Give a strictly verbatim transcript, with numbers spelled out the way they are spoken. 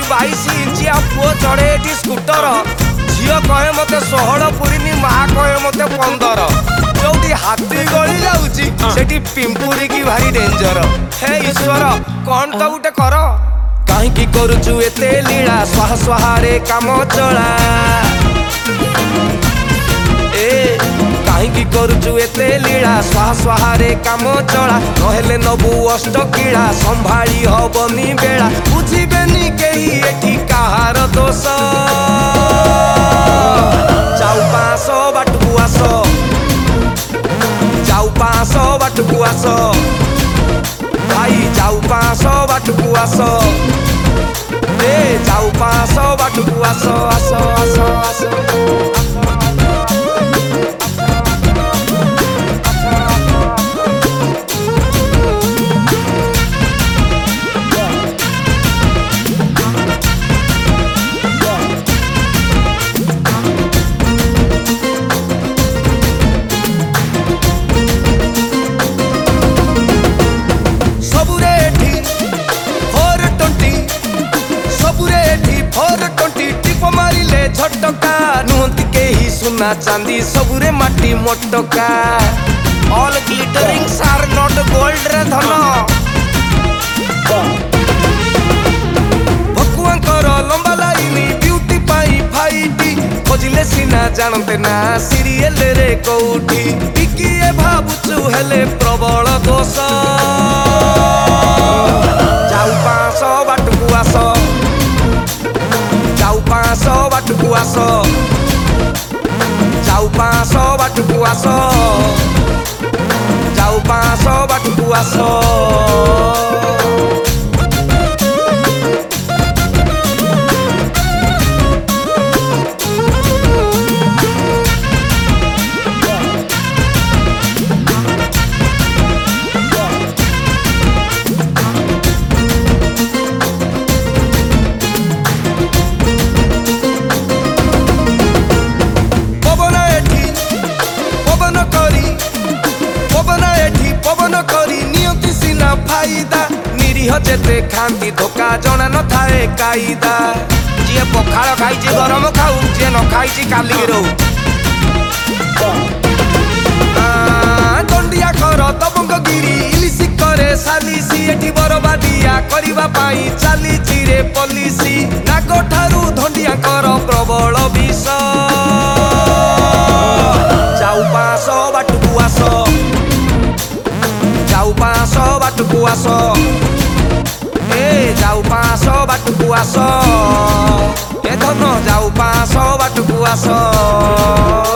बाईस इंचिया पुओ चढ़े एटी स्कूटर झील कहे मते षोहल पुरीनी माँ कहे मते पंदर जो हाथी गली जाऊँगी सेठी पिंपुरी की भारी डेंजर। हे ईश्वर कौन तो गोटे कर कहीं करुचु एते लीला स्वाहा स्वाहारे काम चला ए कहीं करुचु एते लीला स्वाहा स्वाहारे काम चला नहेले नबु अष्ट कीड़ा संभाली हबनी बेला बुझिबेनी केही एठी कहार दोष जाऊ पाँच बाटकू आस जाऊ पाँच बाटकू आस भाई जाऊ पाँच बाटकू आस ए जाऊ पाँच बाटकू आस आस आस आस झटका नुहंती के ही सुना चांदी सबुरे माटी मोटका all glitterings are not gold रे धन भकुआंकर लंबा लाइनी ब्यूटी पाई फाइटी खोजिले सिना जानते ना सीरियल रे कोठी टिकिए भाबुचु हेले प्रबल दोष जाऊ पाँच बाटकू आस जाऊ पाँच बाटकू आस जाऊ पाँच बाटकू आस जाऊ पाँच बाटकू आस फायदा निरीह जेते खांती धोखा जना न थाए कायदा जे पखाड़ खाई गरम खाऊ जे न खाई काली रहू दंडिया कर दबंग गिरी इलिसी करे सालिसी एठी बरबादिया करिबा पाई चालीची रे पलिसी नाग ठारू धंडिया कर प्रबल विष जाऊ पाँच बाटकू आस जाऊ पाँच बाटकू आस ए जाऊ पाँच बाटकू आस ए धन जाऊ पाँच बाटकू आस।